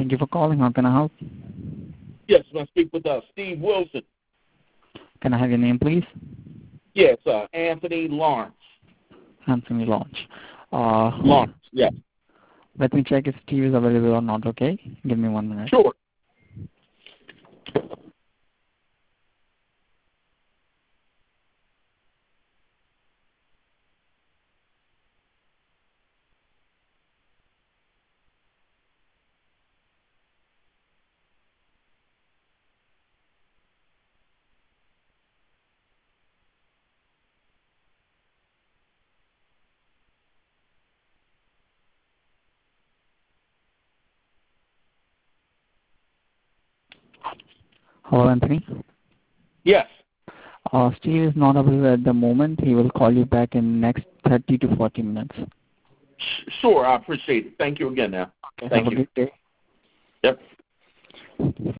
Thank you for calling. How can I help? Yes, I speak with Steve Wilson. Can I have your name, please? Yes, Anthony Lawrence. Anthony Launch. Lawrence, yes. Let me check if Steve is available or not, okay? Give me 1 minute. Sure. Hello, Anthony. Yes. Steve is not available at the moment. He will call you back in next 30 to 40 minutes. Sure, I appreciate it. Thank you again now. Okay, Thank have you. a good day. Yep.